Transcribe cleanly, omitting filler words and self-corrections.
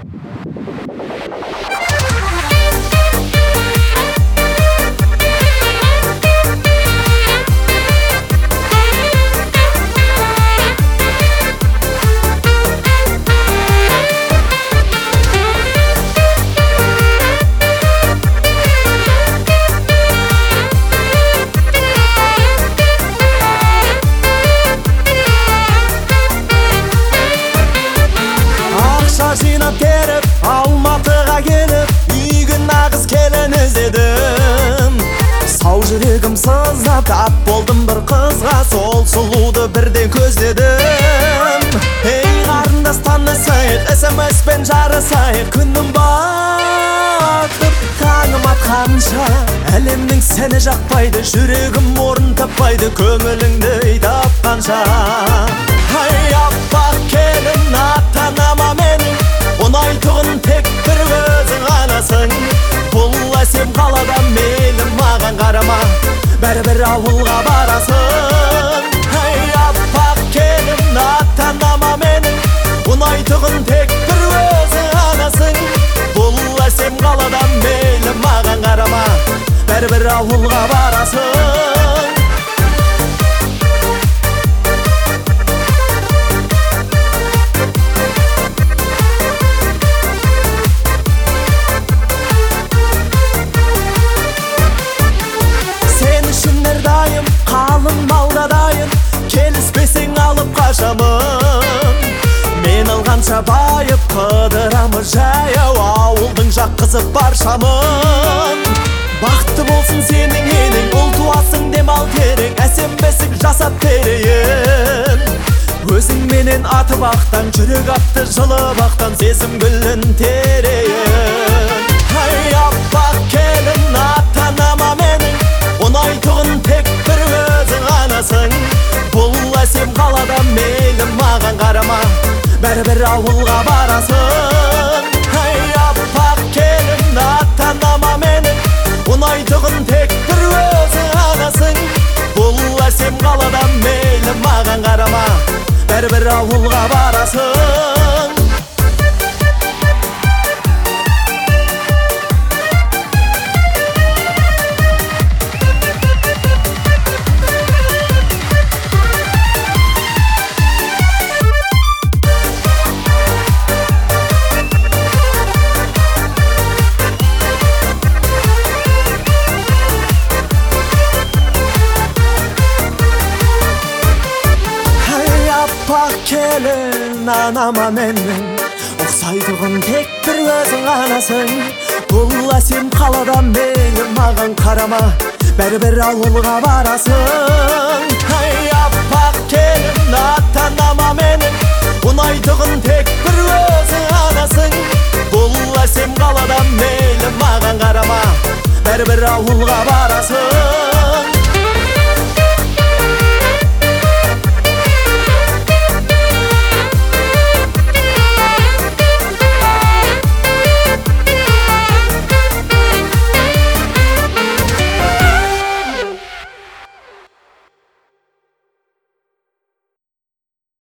Жинап теріп, Алматыға келіп, үйге нағыз келін іздедім. Сау жүрегім сыздап, тап болдым бір қызға, сол сұлуды бірден көздедім. Ей қарындас, танысайық, SMS-пен жарысайық, күнім батып, таңым атқанша. Әлемнің сені жақпайды, жүрегім орын таппайды, көңіліңді тапқанша. Ай аппақ келін, ата-анама менің ұнайтұғын тек бір өзің ғанасың. Бұл әсем қалада мейлі маған қарама, бәрібір ауылға барасың. Ай аппақ келін, ата-анама менің ұнайтұғын тек бір өзің ғанасың. Бұл әсем қалада мейлі маған қарама, бәрібір ауылға барасың. Қалың малда дайын, келіспесең алып қашамын. Мен алғанша байып, қыдырамыз жаяу, ауылдың жаққызып баршамын. Бақытты болсын сенің едің, ұл туасың демал терең, әсем бесік жасап терейін. Өзің менен аты бақтан, жүрек атты жылы бақтан, сезім гүлін терейін. Ай аппақ келін, ата-анама менің ұнайтұғын тек бір өзің ғанасың. Бұл әсем қалада мейлі маған қарама, бәрібір ауылға барасың. Ай аппақ келін, ата-анама менің ұнайтұғын тек бір өзің ғанасың. Бұл әсем қалада мейлі маған қарама, бәрібір ауылға барасың. Аппақ келін, анама менің ұқсайтұғын тек бір өзің ғанасың. Бұл әсем қалада мейлі маған қарама, бәрібір ауылға барасың. Ай аппақ келін, ата-анама менің ұнайтұғын тек бір өзің ғанасың. Бұл әсем қалада мейлі маған қарама, бәрібір ауылға барасың.